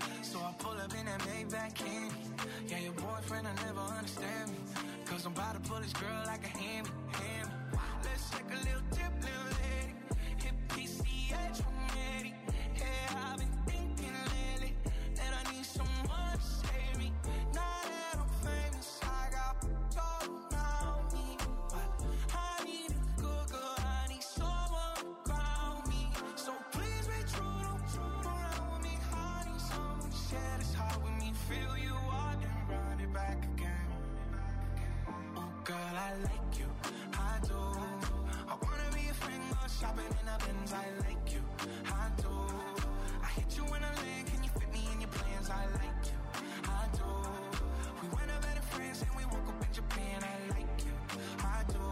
So I pull up in that Maybach candy. Yeah, your boyfriend will never understand me. Cause I'm about to pull this girl like a hammy. Let's take a little dip, little lady. Hit PCH from Eddie. Yeah, I've been thinking lately that I need someone to save me. Now that I'm famous, I got gold on me. But I need a good girl, I need someone to ground me. So please be true, don't around with me. I need someone to share this heart with me. Fill you up and run it back again. Oh girl, I like you, I do. I wanna be a friend, go shopping in the Benz. I like you, I do. I hit you in a lane, can you fit me in your plans? I like you, I do. We went up better friends and we woke up in Japan. I like you, I do,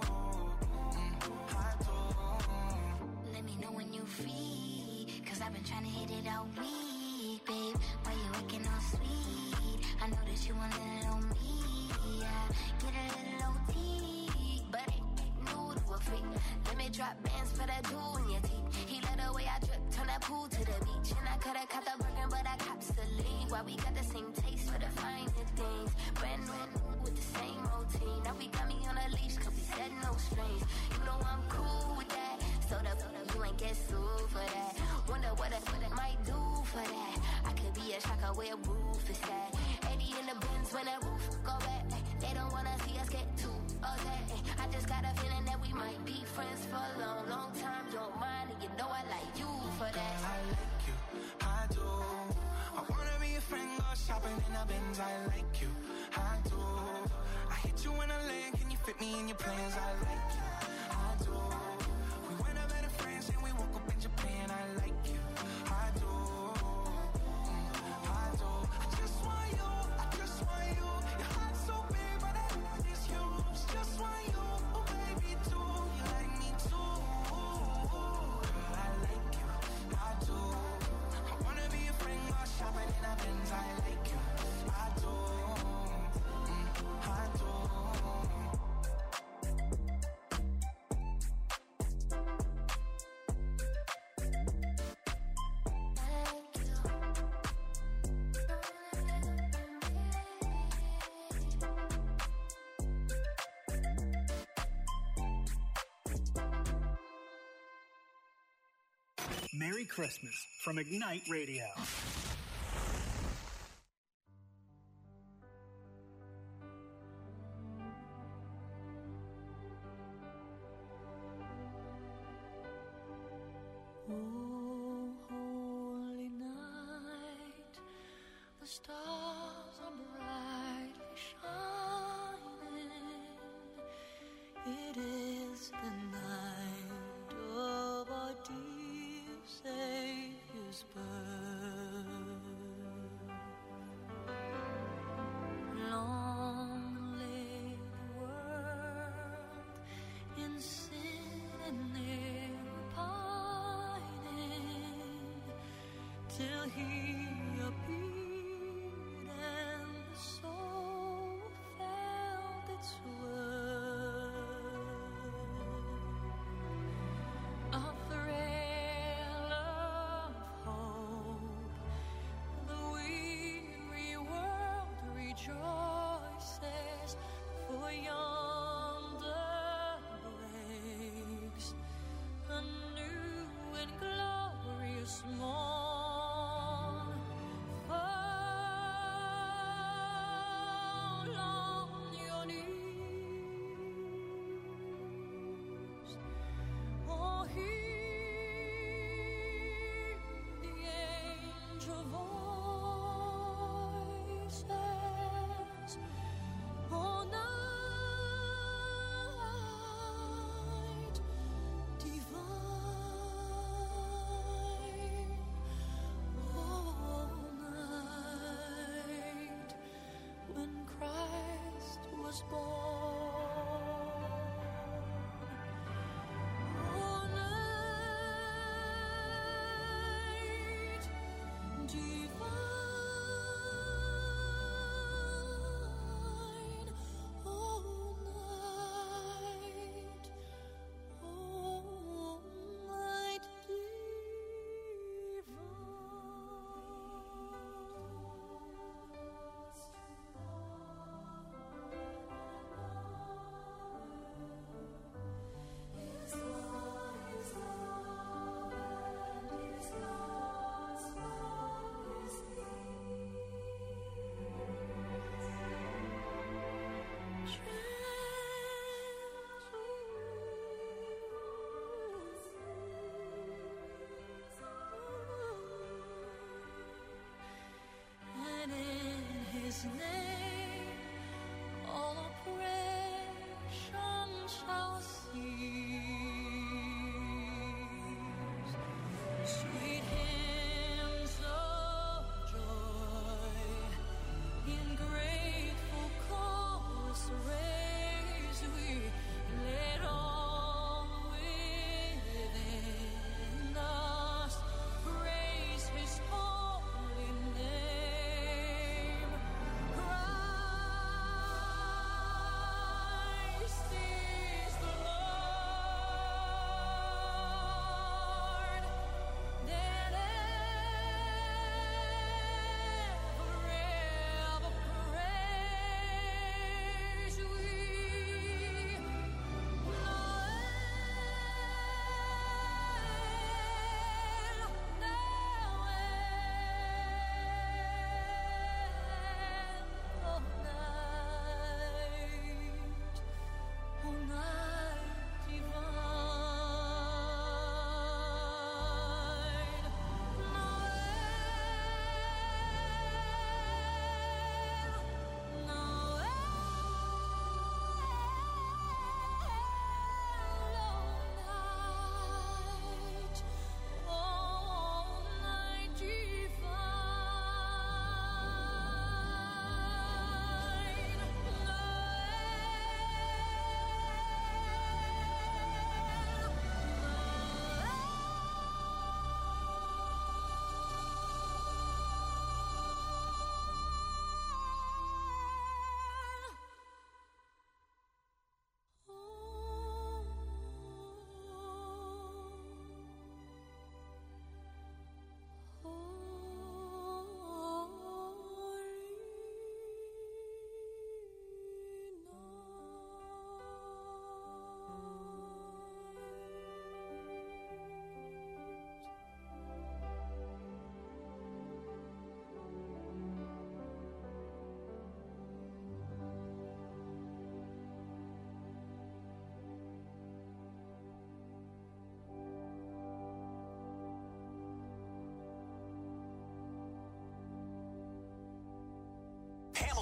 I do. Let me know when you free, cause I've been trying to hit it all week, babe. Why you acting all sweet? I know that you want a little on me, yeah. Get a little OT, but it new to a freak. Let me drop bands for that jewel in your teeth. He let the way I drip, turn that pool to the beach. And I could've caught the Birkin, but I cops the lead. Why we got the same taste for the finer things. Brand new with the same routine. Now we got me on a leash, cause we said no strings. You know I'm cool with that. So the you ain't get sued for that. Wonder what I might do for that. I could be a shocker where a roof is at. 80 in the Benz when that roof go back. They don't wanna see us get too upset. I just got a feeling that we might be friends for a long, long time. You don't mind, and you know I like you for that. Girl, I like you, I do. I wanna be a friend, go shopping in the Benz. I like you, I do. I hit you in a lane, can you fit me in your plans? I like you, I do. We went up better friends and we woke up in Japan. I like you, I do, I do. I just want you, I just want you. Your heart's so big, but I is yours. Just want you, oh baby, do you like me too? Girl, I like you, I do. I wanna be a friend, go shopping in a Benz. I like you, I do, I do. Merry Christmas from Ignite Radio. Oh, holy night, the stars are brightly shining. It is the night of our dear Savior's birth. Long lay the world in sin and error pining, till He appeared and the soul felt its worth. A thrill of hope, the weary world rejoices, for yonder breaks a new and glorious morn. For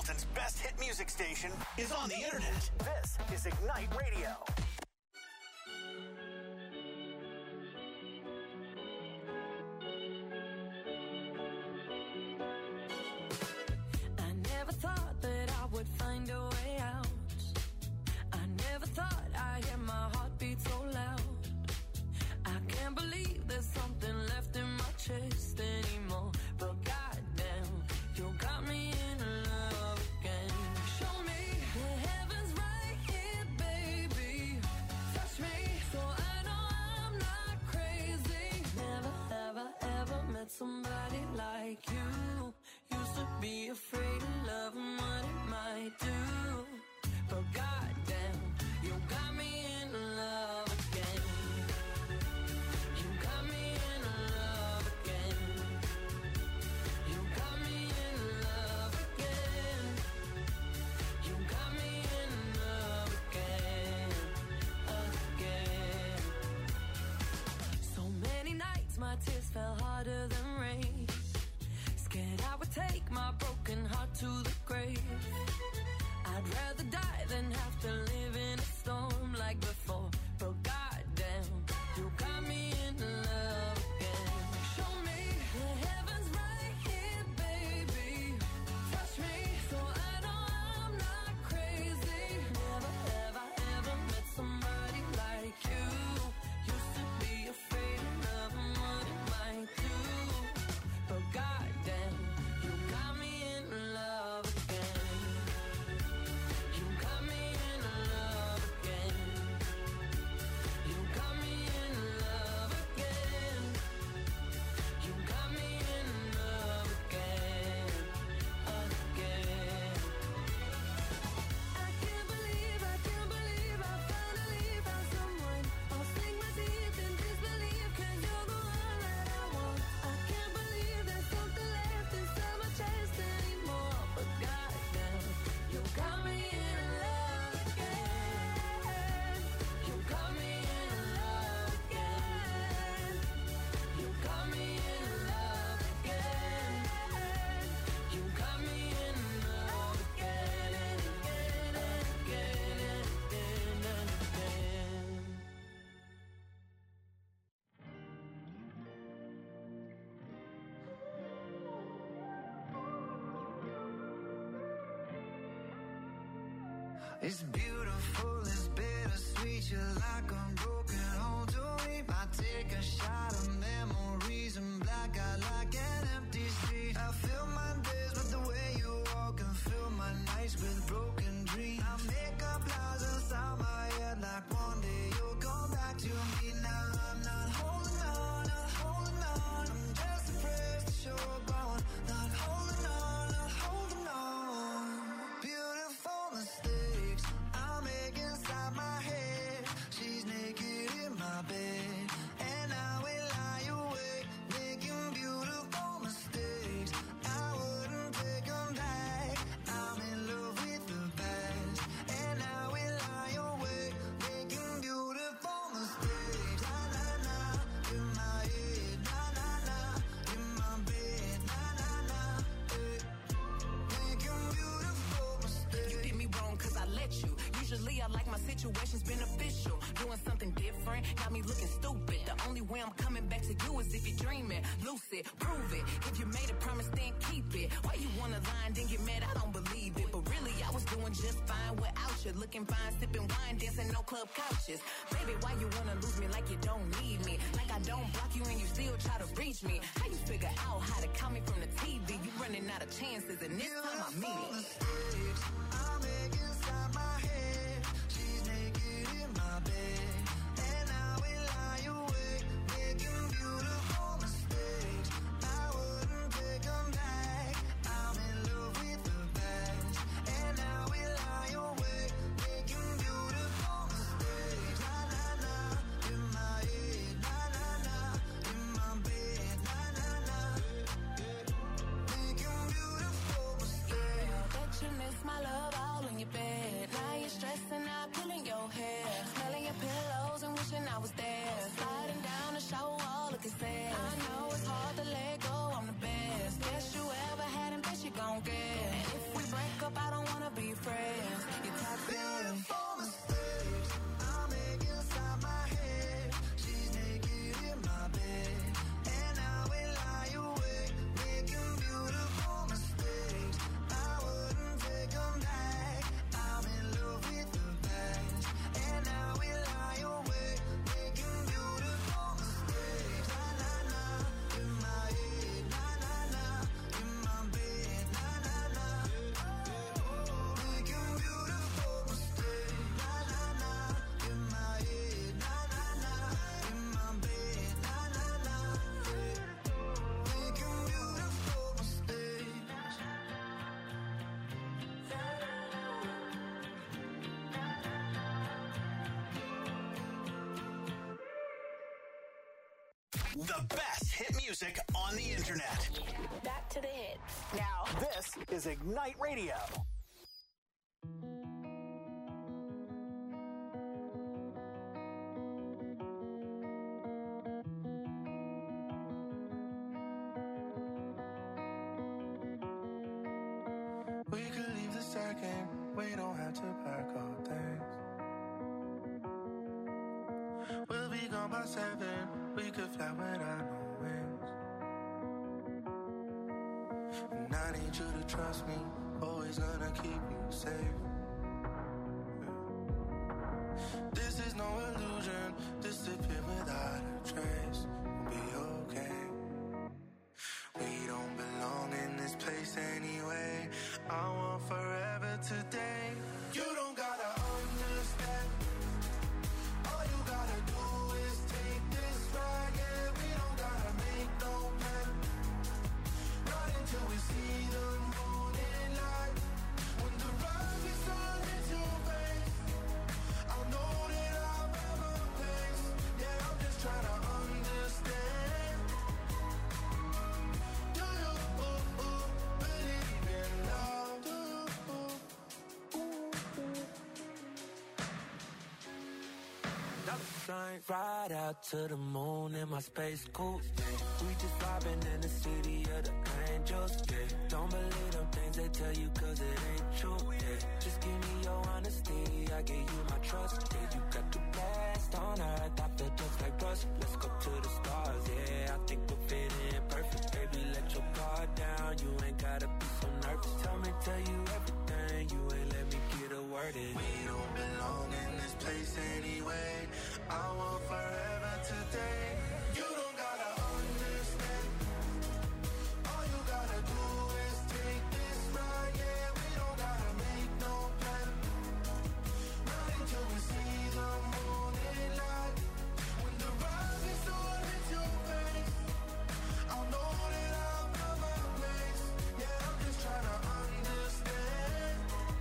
Hamilton's best hit music station is on the internet. This is Ignite Radio. I never thought that I would find a way out. I never thought I'd hear my heartbeat so loud. I can't believe there's something left in my chest anymore. But goddamn, you got me in love again. Show me the heavens right here, baby. Touch me so I know I'm not crazy. Never, ever, ever met somebody like you. Used to be afraid of love and what it might do. But goddamn, you got me in love again. You got me in love again. You got me in love again. You got me in love again, again. So many nights my tears fell harder than rain. Scared I would take my broken heart to the grave. I'd rather die than have to live in a storm like before. But goddamn, you got me in love again. Show me the heavens right here, baby. Touch me so I know I'm not crazy. Never, ever, ever met somebody like you. Used to be afraid of love and what it might do. But goddamn, you got me in love again. You got me in love again. You got me in love again. You got me in love again, again. I can't believe I finally found someone. I'll sink my teeth in disbelief 'cause you're the one that I want. I can't believe there's something left inside my chest anymore. But goddamn, you got me in love again. You got me in love again. You got me in love again. You got me in love again and again and again and again and again. It's beautiful, it's bittersweet. You're like a broken home to me. I take a shot of memories and black out like an empty street. I fill my days with the way you walk and fill my nights with broken dreams. I make up lies inside my head like one day you'll come back to me. Now I'm not holding on, not holding on. I'm just afraid that you're gone. Not holding on, not holding on. Beautiful mistakes I make inside my head. She's naked in my bed, and I will lie awake, making beautiful mistakes. I wouldn't take them back. I'm in love with the past, and I will lie awake, making beautiful mistakes. Na na na, in my head. Na na na, in my bed. Na na na, making beautiful mistakes. You did me wrong 'cause I let you. Usually I like my situations beneficial. Doing something different got me looking stupid. The only way I'm coming back to you is if you're dreaming. Lucid, prove it. If you made a promise, then keep it. Why you wanna lie and then get mad? I don't believe it. But really, I was doing just fine without you. Looking fine, sipping wine, dancing no club couches. Baby, why you wanna lose me like you don't need me? Like I don't block you and you still try to reach me. How you figure out how to count me from the TV? You running out of chances and this time I mean it. Mistakes I make inside my head. She's naked in my bed, and I will lie awake, making beautiful mistakes. I wouldn't take them back. I'm in love with the past, and I will lie awake, making beautiful mistakes. Na na na, in my head. Na na na, in my bed. Na na na, making beautiful mistakes. I bet you miss my love all in your bed. The best hit music on the internet. Back to the hits. Now, this is Ignite Radio. We could leave the second, we don't have to pack our things. We'll be gone by 7, we could fly without no wings. And I need you to trust me, always gonna keep you safe. This is no illusion, disappear without a trace. We'll be okay. We don't belong in this place anyway. I want forever today. You don't gotta understand. All you gotta do is take this ride. Yeah, we don't gotta make no plan. Right until we see the morning light. When the ride gets on into your face, I'll know that I'll have a place. Yeah, I'm just trying to understand. Do you believe in love? Do Ride out to the moon in my space coupe. We just vibing in the city of the angels. Yeah. Don't believe them things they tell you cause it ain't true. Yeah. Just give me your honesty, I give you my trust. Yeah, you got the best on earth, I feel just like rust. Let's go to the stars, yeah, I think we'll fit in perfect. Baby, let your guard down, you ain't gotta be so nervous. Tell you everything, you ain't let me get a word in. We don't belong in this place anyway. I want forever today. You don't gotta understand. All you gotta do is take this ride. Yeah, we don't gotta make no plan. Right until we see the morning light. When the rise is on into your face, I'll know that I'll have a place. Yeah, I'm just trying to understand.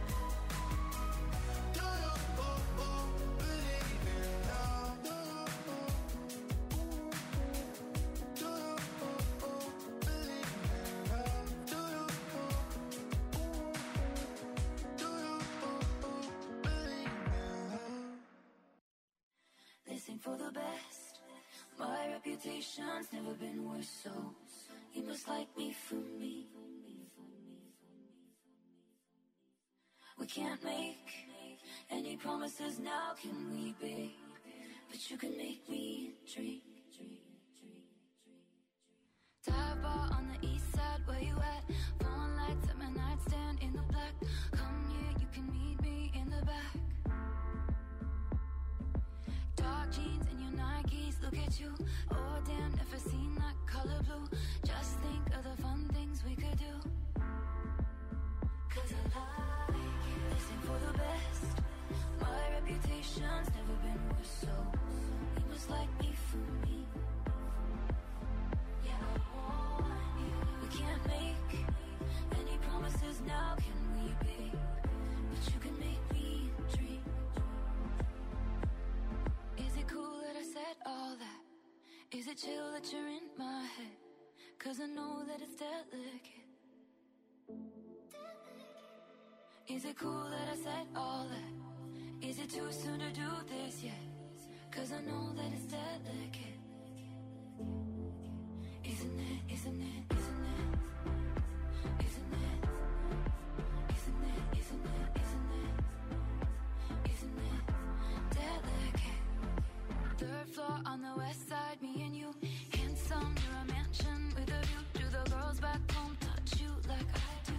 Do you believe in love? Do you believe in love? Do you believe in love? Listen for the best. My reputation's never been worse, so you must like me for me. We can't make any promises now, can we, babe? But you can make me dream. Dive bar on the east side, where you at? Phone lights at my nightstand in the black. Come here, you can meet me in the back. Dark jeans and your Nikes, look at you. Oh damn, never seen that color blue. Just think of the fun things we could do. Cause I like it. Listen for the best. My reputation's never been worse, so you must like me for me. Yeah, I want you. We can't make any promises now, can we, babe? But you can make me dream. Is it cool that I said all that? Is it chill that you're in my head? Cause I know that it's delicate. Is it cool that I said all that? Is it too soon to do this yet? Cause I know that it's delicate. Isn't it, isn't it, isn't it? Isn't it? Isn't it, isn't it, isn't it? Isn't it delicate? Third floor on the west side, me and you. Handsome, you're a mansion with a view. Do the girls back home touch you like I do?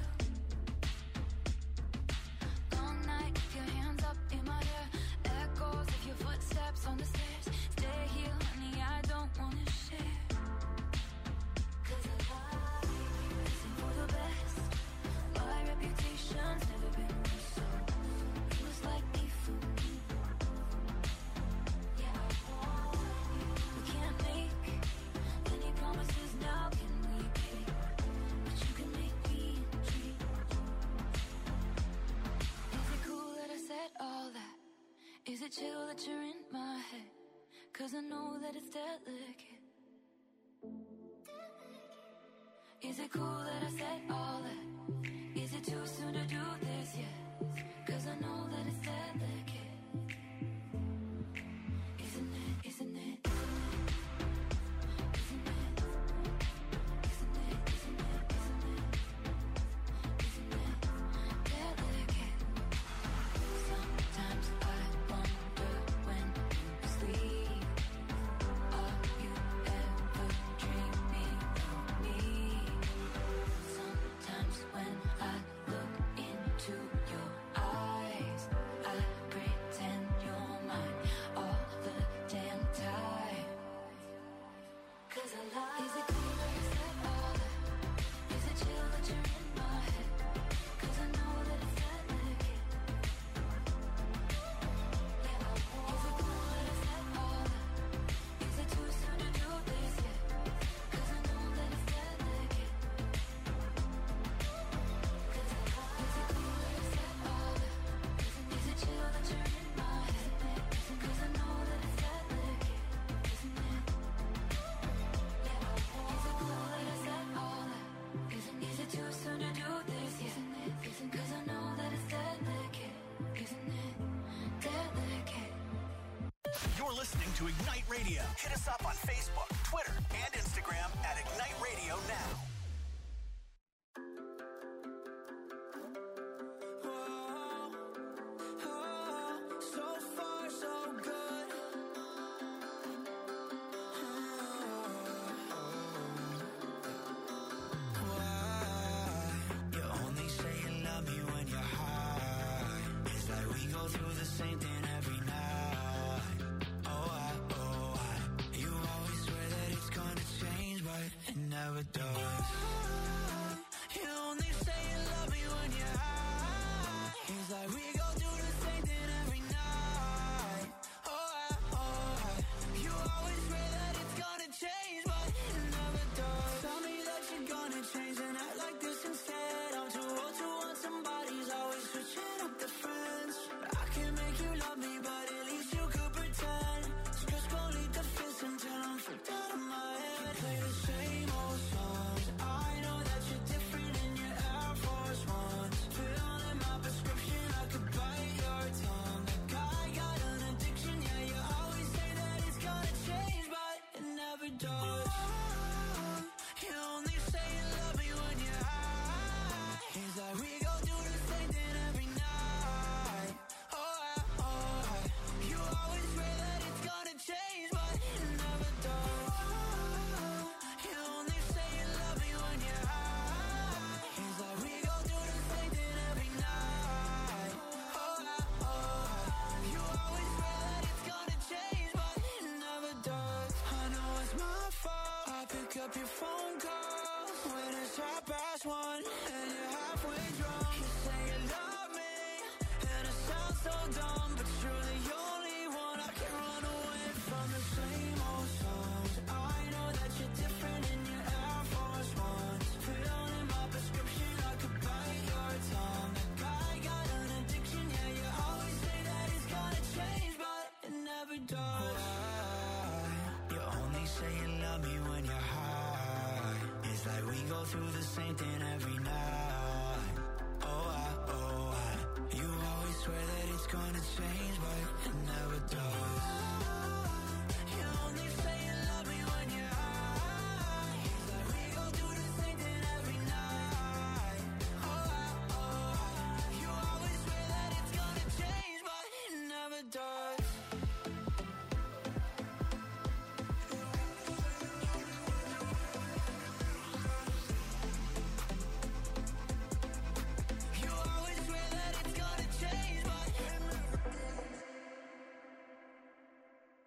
Long night, with your hands up in my hair. Echoes of your footsteps on the stairs. Stay here, honey, I don't wanna share. Cause I like you. Listen for the best. My reputation's never been worse, so you must like me for me. Yeah, I want you. We can't make any promises now, can we, babe? But you can make me dream. Is it cool that I said all that? Is it chill that you're in my head? Cause I know that it's delicate. Is it cool that I said all that? Is it too soon to do this yet? 'Cause I know that it's delicate. Isn't it? Isn't it? Listening to Ignite Radio. Hit us up on Facebook, Twitter, and Instagram at Ignite Radio Now. So far, so good. Why? You only say you love me when you're high. It's like we go through the same thing every night. It never does. You only say you love me when you're high. It's like we go do the same thing every night. You always swear that it's gonna change, but it never does. Tell me that you're gonna change and act like this instead. I'm too old to want somebody's always switching up the friends. I can make you love me, but at least you could pretend. So just go lead the fence until I'm freaked out of my head. Play the same old songs. I know that you're different in your Air Force Ones. Fill in my prescription, I could bite your tongue. Like I got an addiction, yeah, you always say that it's gonna change, but it never does. You only say you love me when you're high. It's like we go do the same thing every night. You always swear that it's gonna change, but it never does. You only say you love me when you're high. It's like we go do the same thing every night. You always swear that it's gonna change, but it never does. I know it's my fault. I pick up your phone calls when it's 1:30 and you're halfway drunk. You say you love me and it sounds so dumb, but you're the only one I can run away from. The same old songs. I know that you're different in your Air Force Ones. Fill in my prescription, I could bite your tongue. Like I got an addiction, yeah, you always say that it's gonna change, but it never does. You only say you love me when you're high. It's like we go through the same thing every night. You always swear that it's gonna change, but it never does. You only say you love me when you're high. It's like we go do the same thing every night. You always swear that it's gonna change, but it never does. You always swear that it's gonna change, but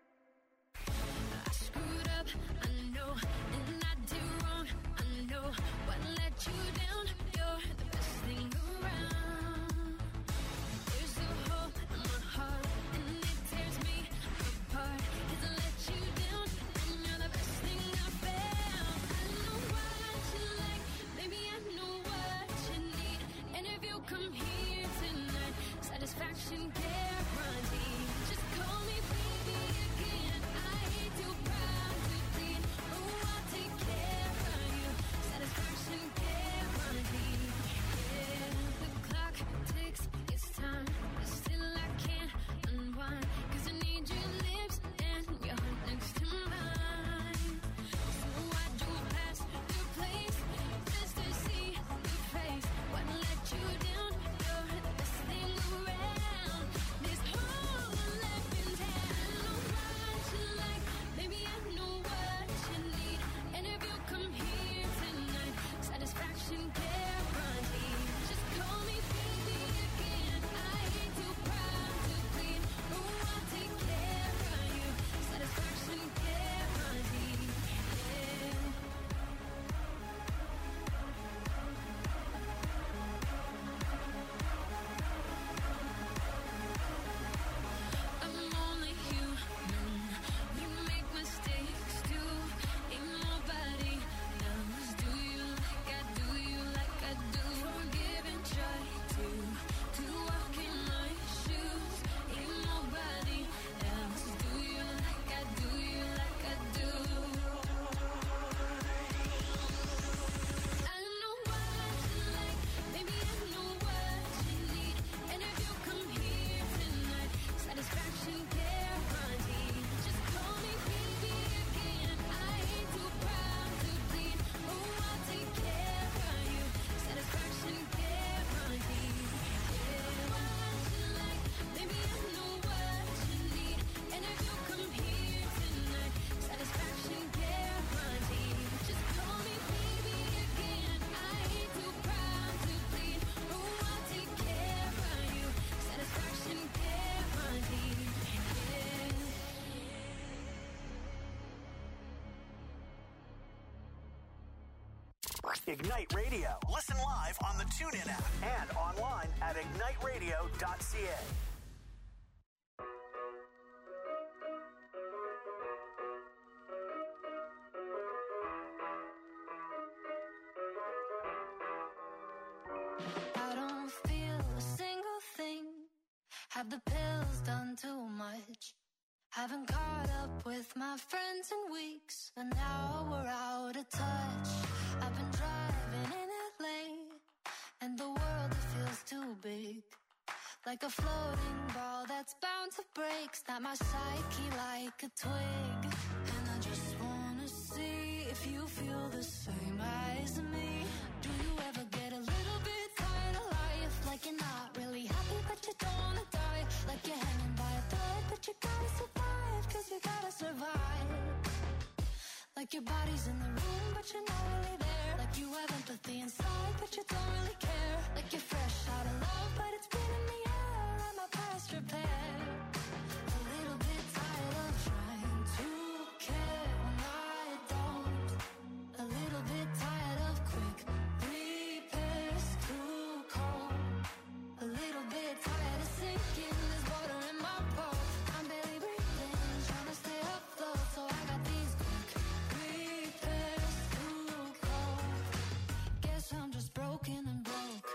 Ignite Radio. Listen live on the TuneIn app and online at igniteradio.ca. I don't feel a single thing. Have the pills done too much? Haven't caught up with my friends in weeks, and now we're out of touch. I've been driving in LA, and the world, it feels too big. Like a floating ball that's bound to break. Snap my psyche like a twig. And I just wanna see if you feel the same as me. Do you ever get a little bit tired of life? Like you're not really happy but you don't wanna die. Like you're hanging by a thread but you gotta survive, cause you gotta survive. Like your body's in the room but you're not really there. Like you have empathy inside but you don't really care. Like you're fresh out of love but it's been in the air. I'm a past repair. A little bit tired of trying to care when I don't. A little bit tired of quick repairs, too cold. A little bit tired of sinking, there's water in my boat. I'm barely breathing, trying to stay afloat. So I got these quick repairs, too cold. Guess I'm just broken and broke.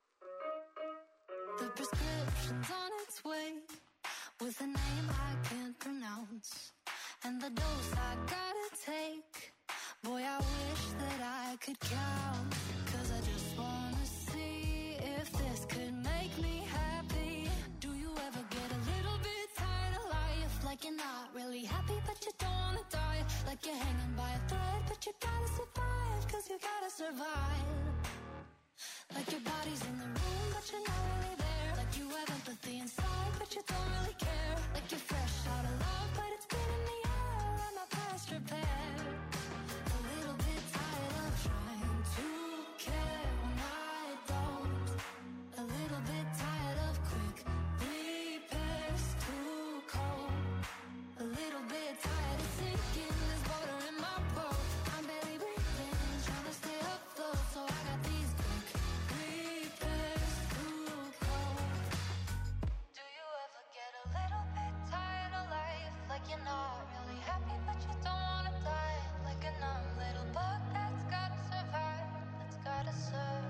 The prescription's on its way, with a name I can't pronounce, and the dose I gotta take. Boy, I wish that I could count, cause I just wanna see if this could make me happy. Do you ever get a little bit tired of life? Like you're not really happy but you don't wanna die. Like you're hanging by a thread but you gotta survive, cause you gotta survive. Like your body's in the room but you're not really there. Like you have empathy inside but you don't really care. Like you're fresh out of love but it's been in the air. I'm a past repair. A little bit tired of trying to care when I don't. A little bit tired of quick repairs, too cold. A little bit tired of sinking, there's water in my boat. I'm barely breathing, trying to stay afloat. So I got these quick repairs, too cold. Do you ever get a little bit tired of life? Like you're not really happy but you don't wanna die. Like a numb little bug that's gotta survive, that's gotta survive.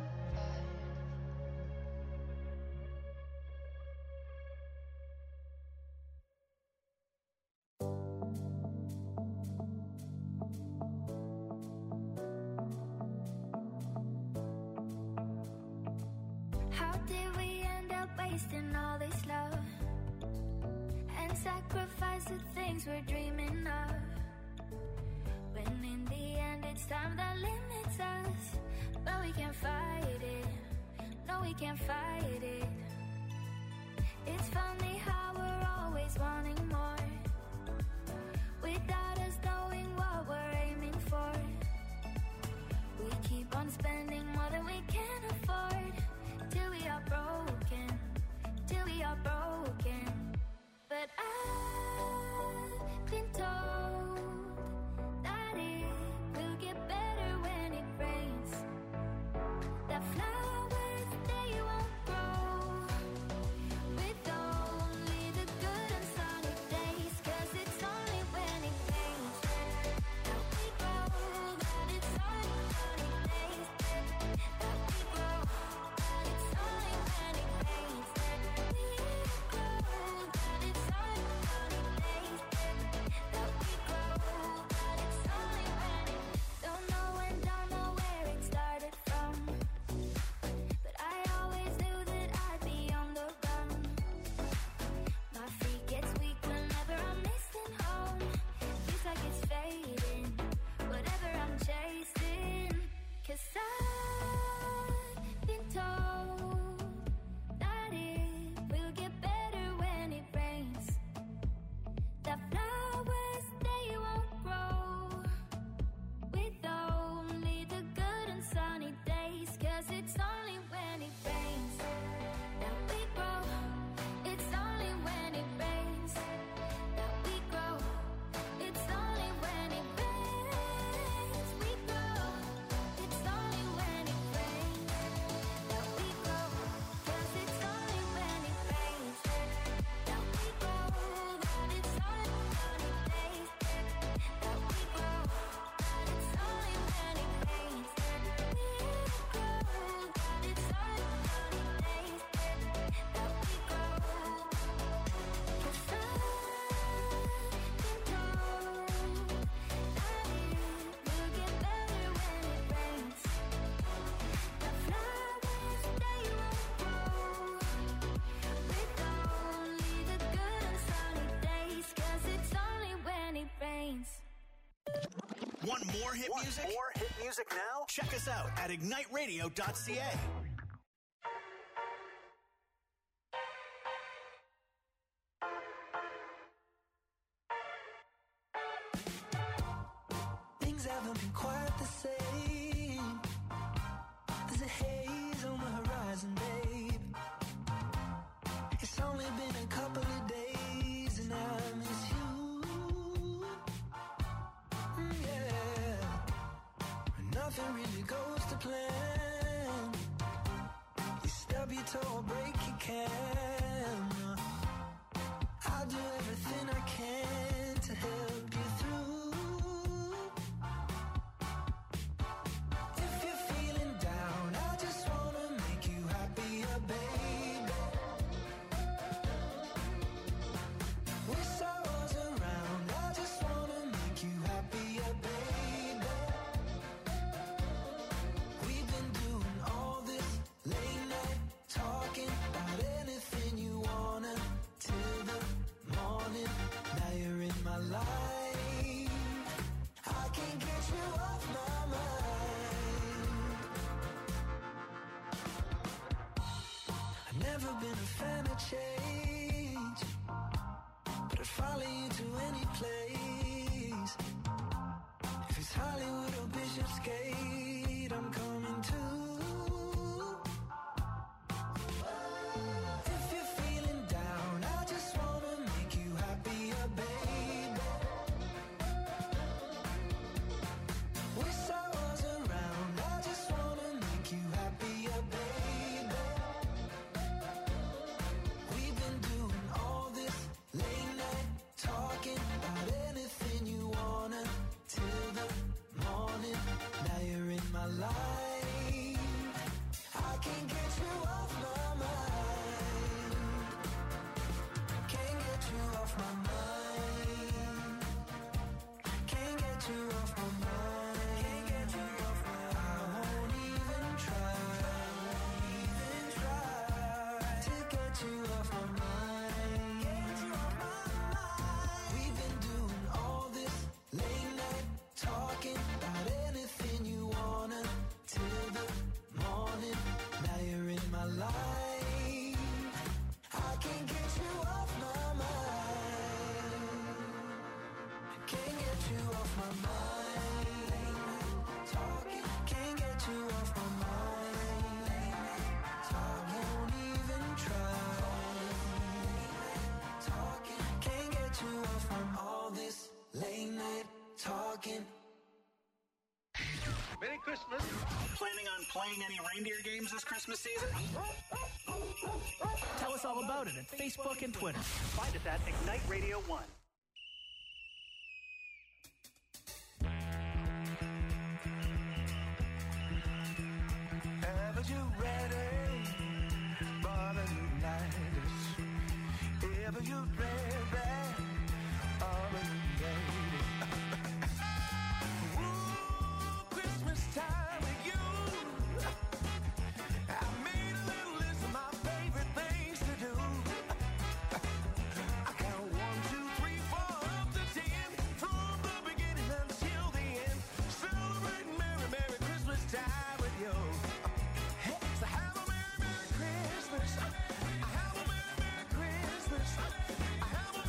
How did we end up wasting all this love and sacrifice the things we're dreaming of? When in the end it's time that limits us, but we can't fight it. No, we can't fight it. It's funny how we're always wanting more, without us knowing what we're aiming for. We keep on spending more than we can afford, till we are broken, till we are broken. But I've been told that it will get better when it rains. That flowers, they won't grow with only the good and sunny days. 'Cause it's only when it rains more hit music? More hit music now? Check us out at igniteradio.ca. Things haven't been quite the same. There's a haze on the horizon, babe. It's only been a couple of days and I miss you. Yeah. Nothing really goes to plan. You stub your toe or break your can. I'll do everything I can to help you through. If you're feeling down, I just wanna make you happier, baby. With sorrows around, I just wanna make you happier, baby. We've been doing all this late night talking about anything you wanna till the morning. Now you're in my life. I can't get you off my mind. I've never been a fan of change, but I'd follow you to any place. If it's Hollywood or Bishopsgate, I'm coming too. If you're feeling down, I just wanna make you happier, baby. With sorrows around, I just wanna make you happier, baby. We've been doing all this late night talking about anything you wanna till the morning. Now you're in my life. I can't get you off my mind. Can't get you off my mind. Can't get you off my mind. Can't get you off my mind. I won't even try. To get you off my mind. We've been doing all this late night talking about anything you wanna till the morning. Now you're in my life. I can't get you off my mind. Can't get you off my mind. Talking, can't get you off my mind. I won't even try. Talking, can't get you off from all this late night talking. Merry Christmas. Planning on playing any reindeer games this Christmas season? Tell us all about it at Facebook and Twitter. Find us at Ignite Radio 1. Ever you ready for the new night? Ever you ready for the new day? Ooh, Christmas time with you. I made a little list of my favorite things to do. I count 1, 2, 3, 4 up to 10 from the beginning until the end. Celebrating Merry, Merry Christmas time with you. So have a Merry, Merry Christmas. I have a Merry, Merry Christmas. I have a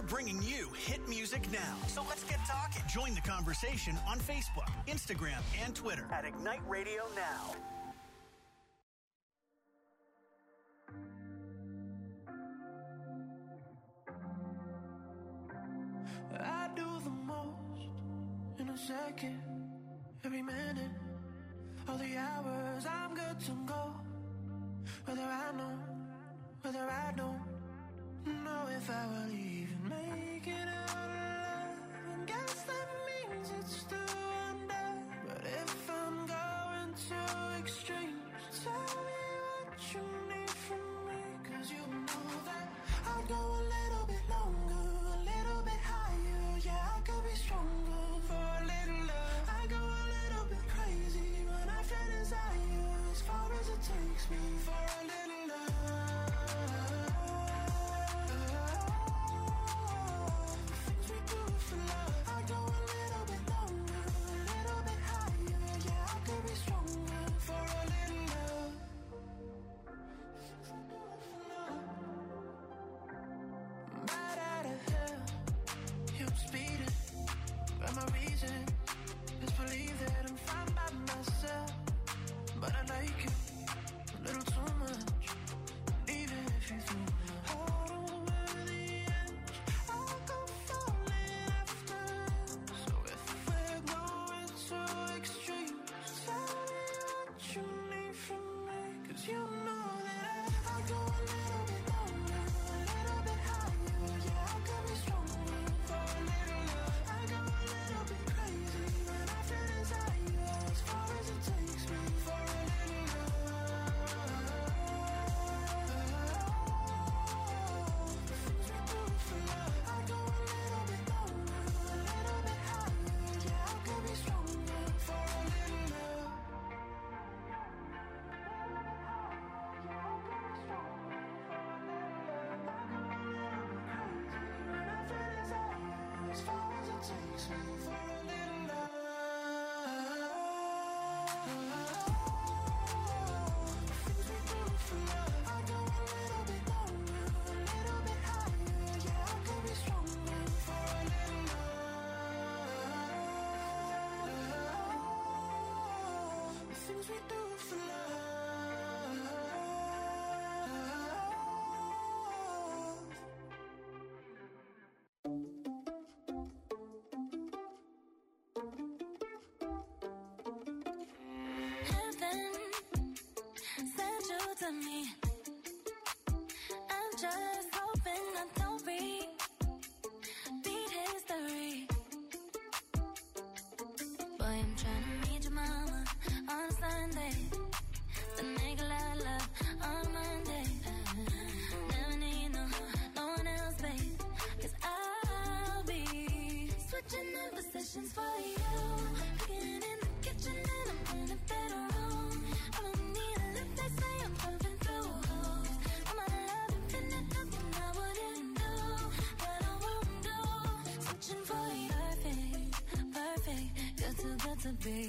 bringing you hit music now. So let's get talking. Join the conversation on Facebook, Instagram, and Twitter at Ignite Radio Now. I do the most in a second, every minute, all the hours I'm good to go. Whether I know, whether I don't know if I will even make it out alive. And guess that means it's still undone. But if I'm going to extremes, tell me what you need from me. Cause you know that I'll go a little bit longer, a little bit higher. Yeah, I could be stronger for a little love. I go a little bit crazy when I feel desire, as far as it takes me for a little love. Things we do for love. I go a little bit longer, a little bit higher. Yeah, I could be stronger for a little love. Right out of hell, yeah, I'm speeding. But my reason is believe that I'm fine by myself. But I like you a little too much. Even if you threw my heart over the edge, I'll go falling after. So if we're going to extremes, tell me what you need from me. Cause you know that I'll go a little bit longer, a little bit higher. Yeah, I could be stronger for a little love. I go a little bit crazy when I feel desire, as far as it takes me for a little love. Things we do for love. I go a little bit longer, a little bit higher. Yeah, I could be stronger for a little love. As far as it takes me for a little love. Things we do for love. I go a little bit longer, a little bit higher. Yeah, I could be stronger for a little love. The things we do for love. Heaven sent you to me. I'm just hoping I don't repeat history. Boy, I'm trying to meet your mama on Sunday, to make a lot of love on Monday. Never need no one else, babe, 'cause I'll be switching in positions for you. Cooking in the kitchen and I'm in the bedroom. I don't need a lip, they say I'm perfect through holes. I'm out of love, infinite, nothing I wouldn't do, but I won't do. Switching for you, perfect, perfect, good to be.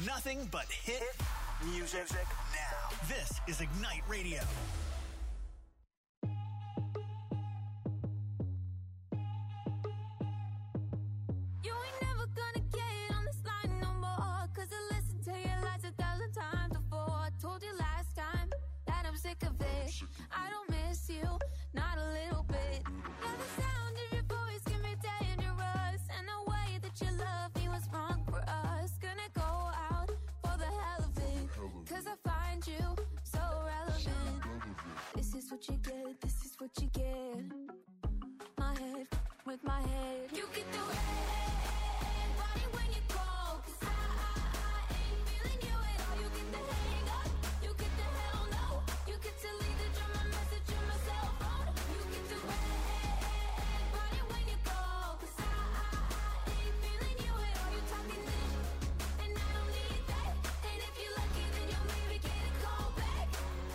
Nothing but hit music now. This is Ignite Radio. You ain't never gonna get on this line no more, 'cause I listened to your lies 1,000 times before. I told you last time that I'm sick of it. I don't miss you, not a little bit. Yeah, the sound of your voice can be dangerous, and the way that you love me was wrong for us. Gonna go out for the hell of it, 'cause I find you so relevant. This is what you get, this is what you get. My head with my head. You get the red body when you call, 'cause I ain't feeling you at all. You get the hang up, you get the hell no. You get to leave the drama message on my cell phone. You get the red body when you call, 'cause I ain't feeling you at all. You talking this, and I don't need that. And if you're lucky, then you'll maybe get a call back.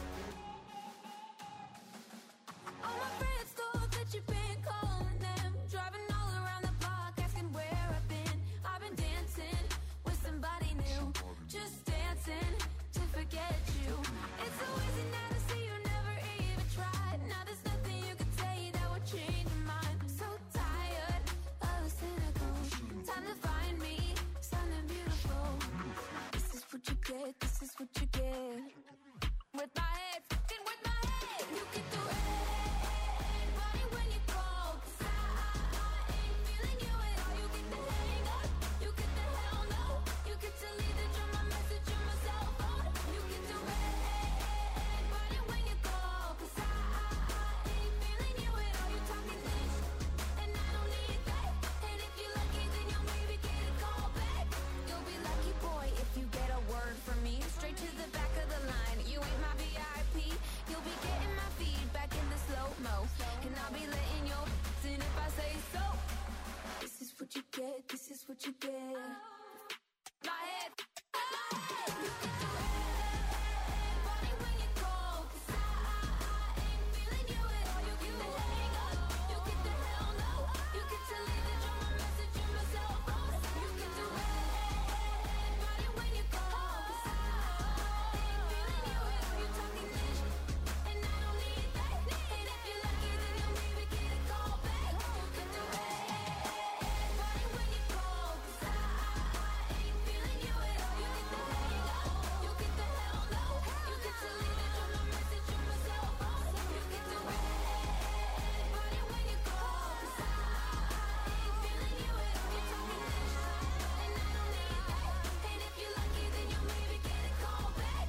All my friends thought that you've been calling them, driving all around the block, asking where I've been. I've been dancing with somebody new, just dancing to forget you. It's so easy now to see you never even tried. Now there's nothing you can say that would change your mind. So tired of the cynical. Time to find me something beautiful. This is what you get, this is what you get. With my head, fucking with my head. You get the red body when you call, 'cause I ain't feeling you at all. You get the hang up, you get the hell no. You get to leave the drama message on my cell phone. You get the red body when you call, 'cause I ain't feeling you at all. You talking this, and I don't need that. And if you're lucky, then you'll maybe get a call back. You'll be lucky, boy, if you get a word from me. Straight to the back of the line. You ain't my VIP. You'll be getting my feedback in the slow-mo, and I'll be letting your in if I say so. This is what you get, this is what you get. My head, my head. You get the red body when you call, 'cause I ain't feeling you at all. You get the hang up, you get the hell no. You get to leave the drama message on my cell phone. You get the red body when you call, 'cause I ain't feeling you at all. You talking this, and I don't need that. And if you're lucky, then you'll maybe get a call back. You get the red body when you call, 'cause I ain't feeling you at all. You get the hang up, you get the hell no. You get to leave the drama message on my cell phone. You get the red body when you call, 'cause I ain't feeling you at all. You talking this, and I don't need that. And if you're lucky, then you'll maybe get a call back.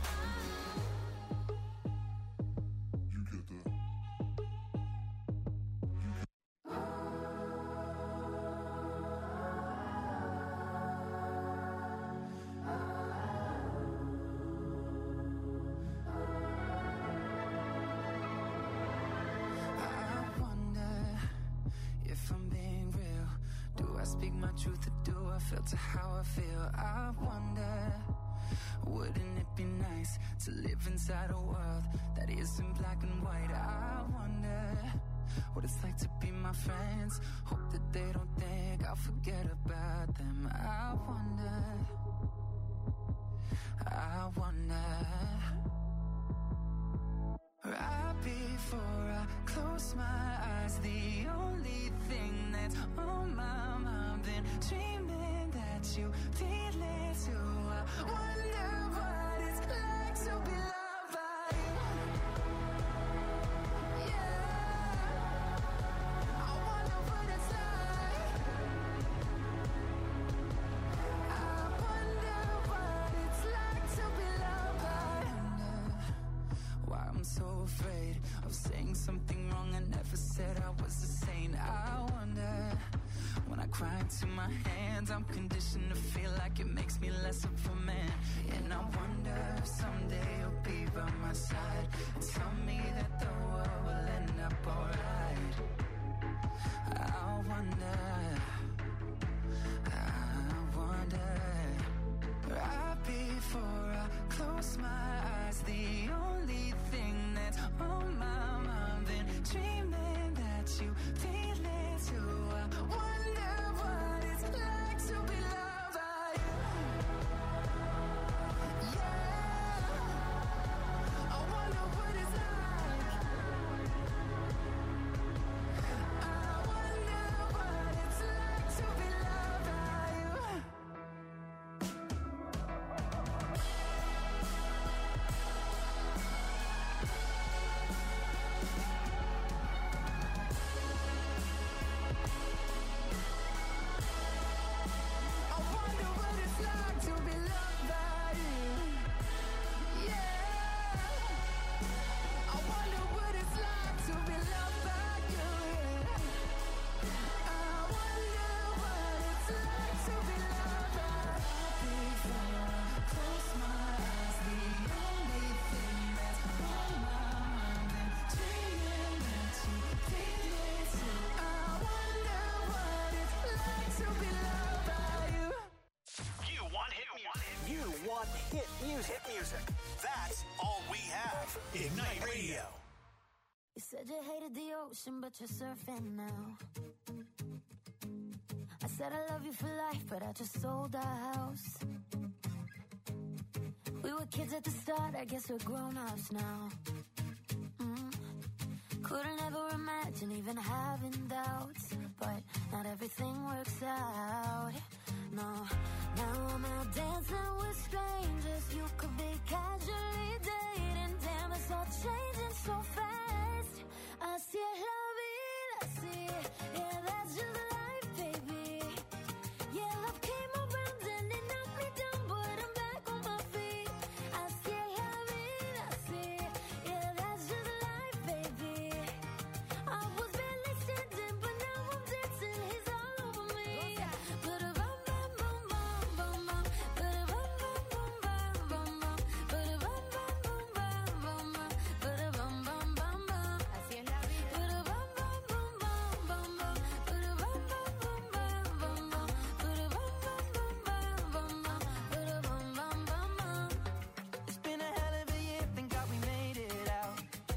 I wonder if I'm being real. Do I speak my truth or do I filter how I feel? I wonder, wouldn't it be nice to live inside a world that isn't black and white? I wonder what it's like to be my friends. Hope that they don't think I'll forget about them. I wonder, I wonder. Right before I close my eyes, the only thing that's on my mind, been dreaming that you feel it too. I wonder what it's like to be loved by you. Yeah, I wonder what it's like. I wonder what it's like to be loved by you. Why I'm so afraid of saying something wrong. I never said I was a saint. I wonder, when I cry into my hands, I'm conditioned to feel like it makes me less of a man. And I wonder if someday you'll be by my side and tell me that the world will end up alright. I wonder, right before I close my eyes, the only thing that's on my mind, been dreaming that you feel it too. I wonder what it's like to be loved by you. music. That's all we have. Ignite Radio. You said you hated the ocean, but you're surfing now. I said I love you for life, but I just sold our house. We were kids at the start, I guess we're grown-ups now. Couldn't ever imagine even having doubts, but not everything works out. No, now I'm out dancing with strangers. You could be casually dating. Damn, it's all changing so fast. Así es la vida, así. Yeah, that's just life, baby. Yeah, love came around and it knocked me down, but I'm back on my feet. Así es la vida, así. Yeah, that's just life, baby. I was barely standing, but now I'm dancing. He's all over me. Ba-da-bum, bum, bum, bum, bum, bum. Ba-da-bum, bum, bum, bum, bum, bum. Ba-da-bum, bum, bum, bum, bum, bum. Ba-da-bum, bum, bum, bum. Así es la vida. Ba-da-bum, bum, bum, bum, bum, bum. Ba-da-bum, bum, bum, bum, bum, bum. Ba-da-bum, bum, bum, bum, bum, bum. Ba-da-bum, bum, bum, bum. It's been a hell of a year, thank God we made it out.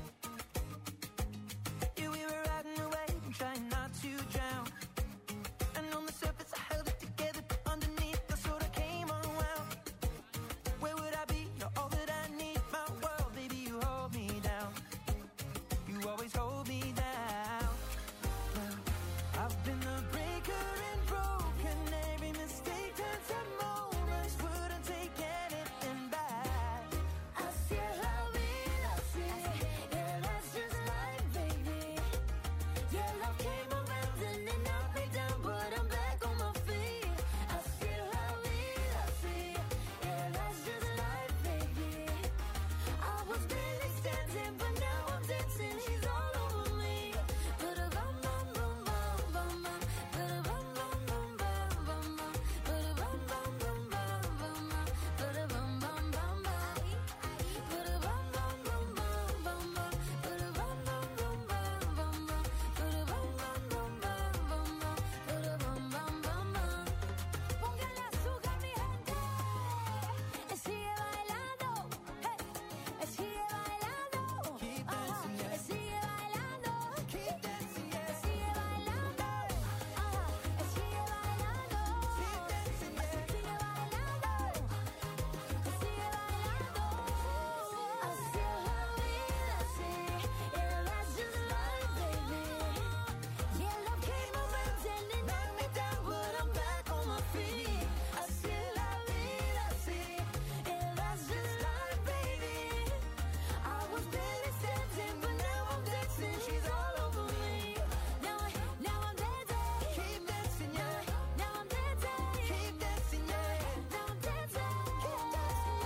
Yeah, we were riding away and trying not to drown. And on the surface I held it together, but underneath I sort of came unwound. Where would I be? You're all that I need, my world, baby, you hold me down. You always hold me down. Well, I've been the breaker and broken. Every mistake turns to moments. Wouldn't take anything back. Así es la vida, así. Yeah, that's just life, baby. Yeah, love came around and it knocked me down, but I'm back on my feet. Así es la vida, así. Yeah, that's just life, baby. I was barely standing, but now I'm dancing. He's all over me. Ba-da-bum, bum, bum, bum, bum, bum. Ba-da-bum, bum, bum, bum, bum, bum. Ba-da-bum, bum, bum, bum, bum, bum. Ba-da-bum, bum, bum, bum. Ba-da-bum, bum, bum, bum, bum, bum. Ba-da-bum, bum, bum, bum, bum, bum. Ba-da-bum, bum, bum, bum, bum, bum. Ba-da-bum, bum, bum, bum. Póngale azúcar, mi gente. Sigue bailando. Hey. Sigue bailando. Keep dancing, yeah. Sigue bailando. Keep dancing, yeah. Sigue bailando. Sigue bailando. Keep dancing, yeah. Sigue bailando. Sigue bailando. Así es la vida, así. Yeah, that's just life, baby. Yeah, love came around and it knocked me down, but I'm back on my feet. Así es la vida, así. Yeah, that's just life, baby. I was barely standing, but now I'm dancing. She's all over me. Now I'm dancing. Keep dancing, yeah. Now I'm dancing. Keep dancing, yeah. Now I'm dancing. Keep dancing.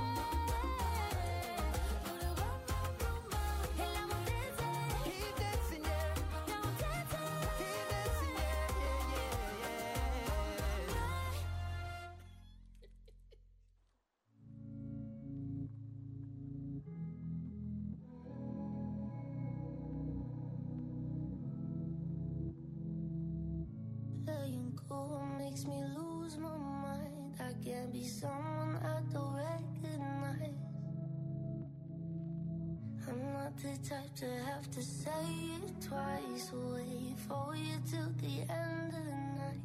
And now I'm dancing. Keep dancing, yeah. Now I'm dancing. Keep dancing, yeah, Letting go makes me lose my mind. I can't be someone I don't recognize. I'm not the type to have to say it twice. Wait for you till the end of the night.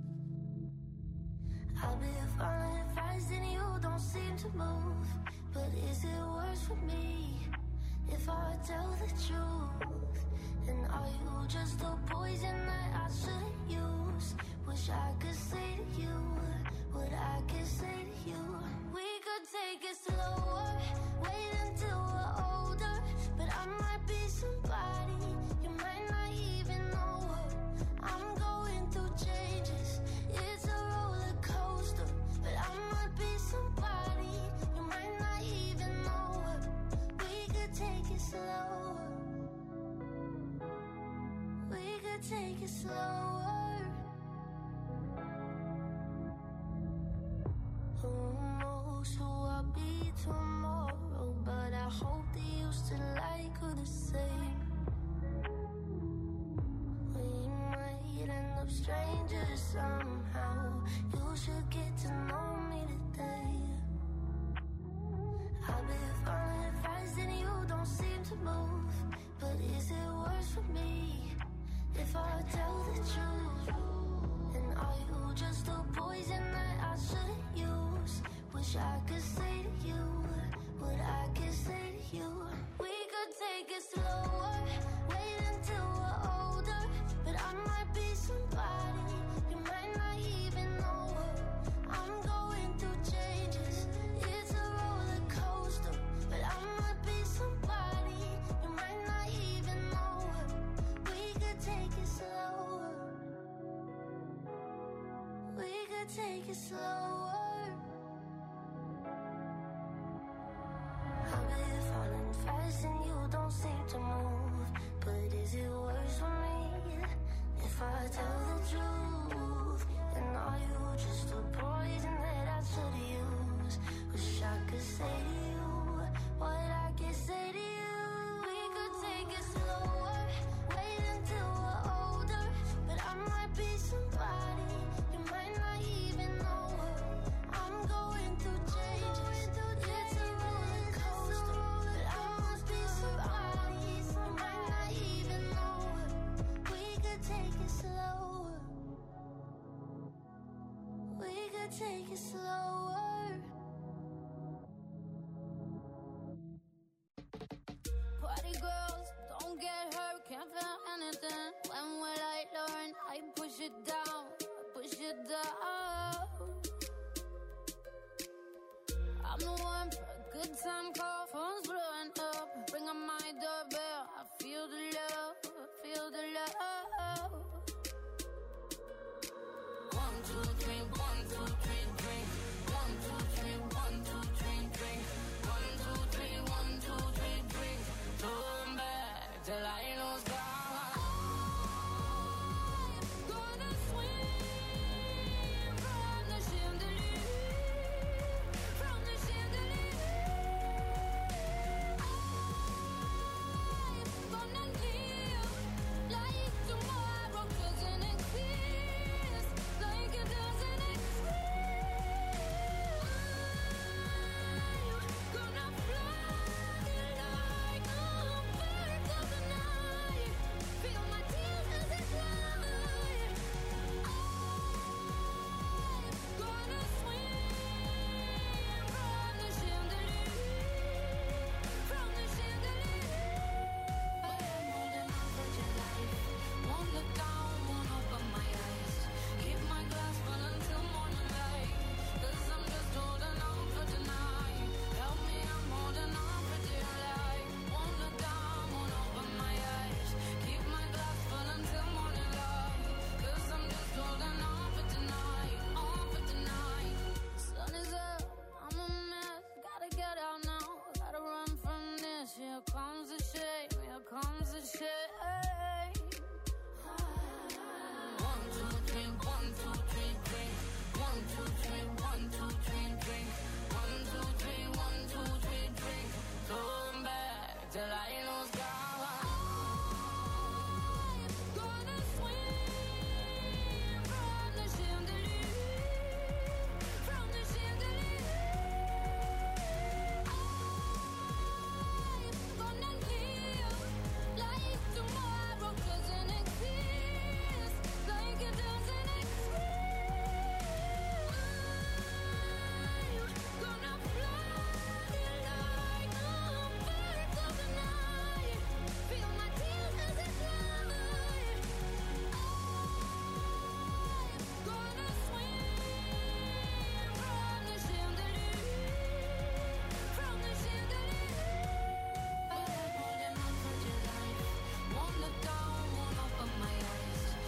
I've been following advice and you don't seem to move. But is it worse for me if I tell the truth? And are you just a poison that I shouldn't use? Wish I could say to you what I could say to you. We could take it slower, wait until we're older. But I might be somebody you might not even know. I'm going through changes, it's a roller coaster. But I might be somebody you might not even know. We could take it slower. We could take it slower. Who knows who I'll be tomorrow? But I hope that you still like her the same. We might end up strangers somehow. You should get to know me today. don't seem to move. But is it worse for me if I tell the truth? And are you just a poison that I shouldn't use? Wish I could say to you what I could say to you. We could take it slower, wait until we're older. But I might be somebody you might not even know her. I'm going through changes, it's a roller coaster. But I might be somebody you might not even know her. We could take it slower, we could take it slower. I've been falling fast and you don't seem to move. But is it worse for me if I tell the truth? And are you just a poison that I should use? Wish I could say to you what I can say to you. We could take it slower, wait until we're older. But I might be somebody you might not even know her. I'm going through changes, it's a roller coaster. But I must be somebody you might not even know her. We could take it slower, we could take it slower. Party girls, don't get hurt, can't feel anything. When